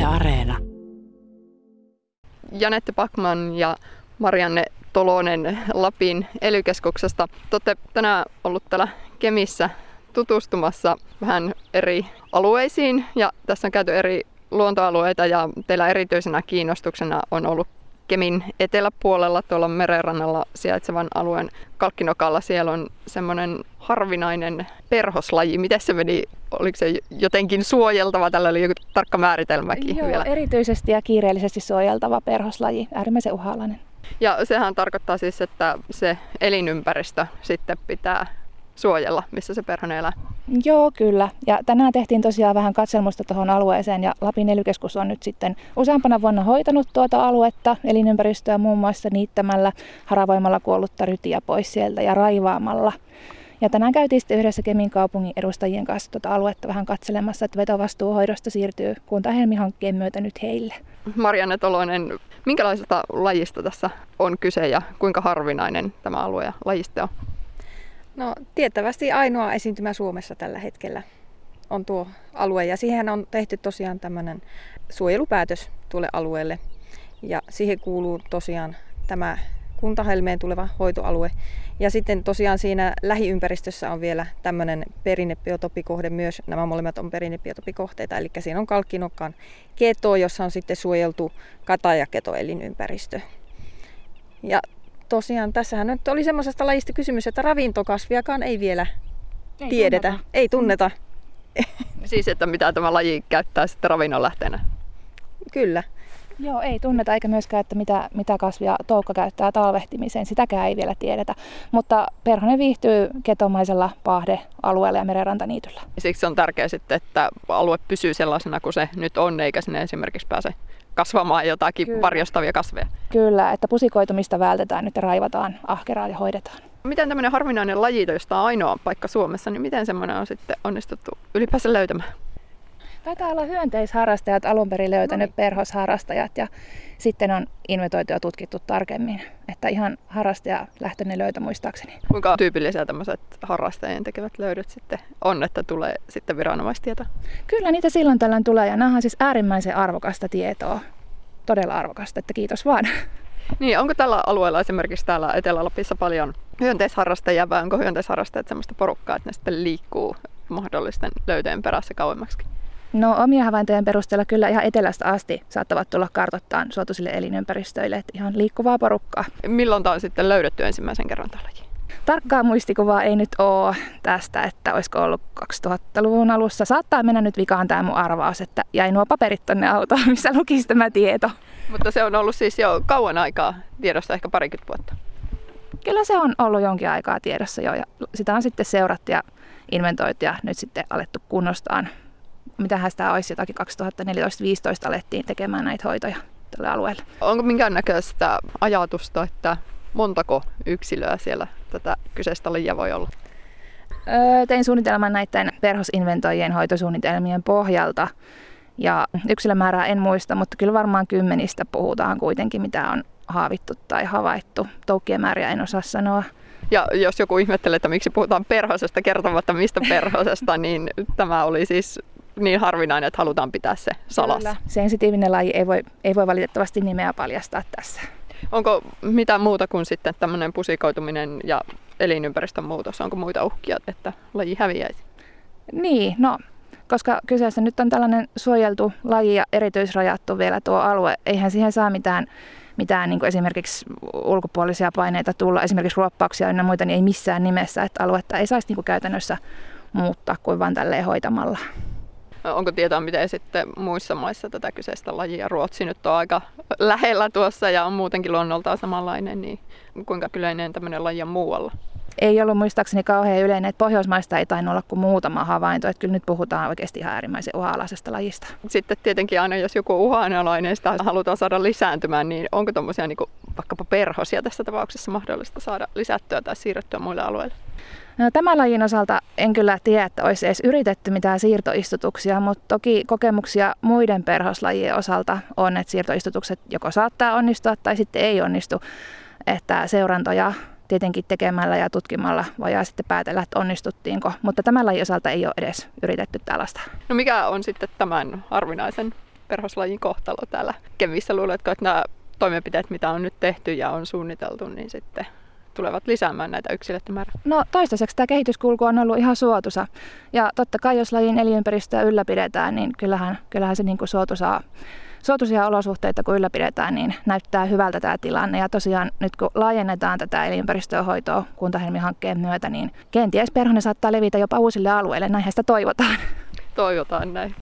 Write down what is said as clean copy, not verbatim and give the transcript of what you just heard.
Areena. Janette Backman ja Marianne Tolonen Lapin ELY-keskuksesta. Te olette tänään ollut täällä Kemissä tutustumassa vähän eri alueisiin ja tässä on käyty eri luontoalueita ja teillä erityisenä kiinnostuksena on ollut Kemin eteläpuolella tuolla merenrannalla sijaitsevan alueen Kalkkinokalla. Siellä on semmoinen harvinainen perhoslaji. Miten se meni? Oliko se jotenkin suojeltava? Tällä oli joku tarkka määritelmäkin vielä. Erityisesti ja kiireellisesti suojeltava perhoslaji. Äärimmäisen uhanalainen. Ja sehän tarkoittaa siis, että se elinympäristö sitten pitää suojella, missä se perhonen elää. Joo, kyllä. Ja tänään tehtiin tosiaan vähän katselmusta tuohon alueeseen ja Lapin ELY-keskus on nyt sitten useampana vuonna hoitanut tuota aluetta, elinympäristöä muun muassa niittämällä, haravoimalla kuollutta rytiä pois sieltä ja raivaamalla. Ja tänään käytiin sitten yhdessä Kemin kaupungin edustajien kanssa tuota aluetta vähän katselemassa, että vetovastuu hoidosta siirtyy Kuntahelmi-hankkeen myötä nyt heille. Marianne Tolonen, minkälaisesta lajista tässä on kyse ja kuinka harvinainen tämä alue ja lajisto on? No tiettävästi ainoa esiintymä Suomessa tällä hetkellä on tuo alue ja siihen on tehty tosiaan tämmöinen suojelupäätös tuolle alueelle ja siihen kuuluu tosiaan tämä Kuntahelmeen tuleva hoitoalue ja sitten tosiaan siinä lähiympäristössä on vielä tämmöinen perinnebiotopikohde myös, nämä molemmat on perinnebiotopikohteita, eli siinä on Kalkkinokkaan keto, jossa on sitten suojeltu katajaketoelinympäristö. Ja tosiaan tässähän nyt oli semmoisesta lajista kysymys, että ravintokasviakaan ei vielä tiedetä, ei tunneta. Siis että mitä tämä laji käyttää sitten ravinnon lähteenä? Kyllä. Joo, ei tunneta eikä myöskään, että mitä kasvia toukka käyttää talvehtimiseen, sitäkään ei vielä tiedetä. Mutta perhonen viihtyy ketomaisella paahdealueella ja merenrantaniityllä. Siksi on tärkeää sitten, että alue pysyy sellaisena kuin se nyt on, eikä sinne esimerkiksi pääse kasvamaan jotakin varjostavia kasveja. Kyllä, että pusikoitumista vältetään nyt ja raivataan ahkeraa ja hoidetaan. Miten tämmöinen harvinainen laji, josta on ainoa paikka Suomessa, niin miten semmoinen on sitten onnistuttu ylipäänsä löytämään? Taitaa olla hyönteisharrastajat alun perin löytänyt perhosharrastajat ja sitten on inventoitu ja tutkittu tarkemmin. Että ihan harrastajalähtöinen löytö muistaakseni. Kuinka tyypillisiä tämmöiset harrastajien tekevät löydöt sitten on, että tulee sitten viranomaistietoa? Kyllä niitä silloin tällöin tulee ja nämä on siis äärimmäisen arvokasta tietoa. Todella arvokasta, että kiitos vaan. Niin, onko tällä alueella esimerkiksi täällä Etelä-Lapissa paljon hyönteisharrastajia vai onko hyönteisharrastajat sellaista porukkaa, että ne sitten liikkuu mahdollisten löytöjen perässä kauemmaksi? No omia havaintojen perusteella kyllä ihan etelästä asti saattavat tulla kartoittaan suotuisille elinympäristöille, että ihan liikkuvaa porukkaa. Milloin tämä on sitten löydetty ensimmäisen kerran tällä laji? Tarkkaa muistikuvaa ei nyt ole tästä, että olisiko ollut 2000-luvun alussa. Saattaa mennä nyt vikaan tämä mun arvaus, että jäi nuo paperit tonne autoon, missä lukisi tämä tieto. Mutta se on ollut siis jo kauan aikaa tiedossa, ehkä parikymmentä vuotta. Kyllä se on ollut jonkin aikaa tiedossa jo ja sitä on sitten seurattu ja inventoitu ja nyt sitten alettu kunnostaan. Mitähän sitä olisi jotakin 2014-2015 alettiin tekemään näitä hoitoja tälle alueelle. Onko minkäännäköistä ajatusta, että montako yksilöä siellä tätä kyseistä lajia voi olla? Tein suunnitelman näiden perhosinventoijien hoitosuunnitelmien pohjalta. Ja yksilömäärää en muista, mutta kyllä varmaan kymmenistä puhutaan kuitenkin, mitä on haavittu tai havaittu. Toukkien määriä en osaa sanoa. Ja jos joku ihmettelee, että miksi puhutaan perhosesta kertomatta mistä perhosesta, niin tämä oli siis niin harvinainen, että halutaan pitää se salassa. Kyllä. Sensitiivinen laji ei voi valitettavasti nimeä paljastaa tässä. Onko mitään muuta kuin sitten tämmöinen pusikoituminen ja elinympäristön muutos? Onko muita uhkia, että laji häviäisi? Niin, no koska kyseessä nyt on tällainen suojeltu laji ja erityisrajattu vielä tuo alue, eihän siihen saa mitään niin kuin esimerkiksi ulkopuolisia paineita tulla, esimerkiksi ruoppauksia ja muita, niin ei missään nimessä, että aluetta ei saisi niin kuin käytännössä muuttaa kuin vain tälleen hoitamalla. Onko tietoa, miten sitten muissa maissa tätä kyseistä lajia? Ruotsi nyt on aika lähellä tuossa ja on muutenkin luonnoltaan samanlainen, niin kuinka yleinen tämmöinen laji on muualla? Ei ollut muistaakseni kauhean yleinen, että Pohjoismaista ei tainnut olla kuin muutama havainto, että kyllä nyt puhutaan oikeasti ihan äärimmäisen uhanalaisesta lajista. Sitten tietenkin aina, jos joku uhanalainen sitä halutaan saada lisääntymään, niin onko tuommoisia niin vaikkapa perhosia tässä tapauksessa mahdollista saada lisättyä tai siirrettyä muille alueille? No, tämän lajin osalta en kyllä tiedä, että olisi edes yritetty mitään siirtoistutuksia, mutta toki kokemuksia muiden perhoslajien osalta on, että siirtoistutukset joko saattaa onnistua tai sitten ei onnistu, että seurantoja tietenkin tekemällä ja tutkimalla voidaan sitten päätellä, että onnistuttiinko, mutta tämän lajin osalta ei ole edes yritetty tällaista. No mikä on sitten tämän harvinaisen perhoslajin kohtalo täällä Kemissä. Luuletko, että nämä toimenpiteet, mitä on nyt tehty ja on suunniteltu, niin sitten tulevat lisäämään näitä yksilöiden määrää? No toistaiseksi tämä kehityskulku on ollut ihan suotuisa. Ja totta kai jos lajin elinympäristöä ylläpidetään, niin kyllähän se niin kuin suotuisia olosuhteita kun ylläpidetään, niin näyttää hyvältä tämä tilanne. Ja tosiaan nyt kun laajennetaan tätä elinympäristöä hoitoa Kuntahelmi-hankkeen myötä, niin kenties perhonen saattaa levitä jopa uusille alueille. Näinhän sitä toivotaan. Toivotaan näin.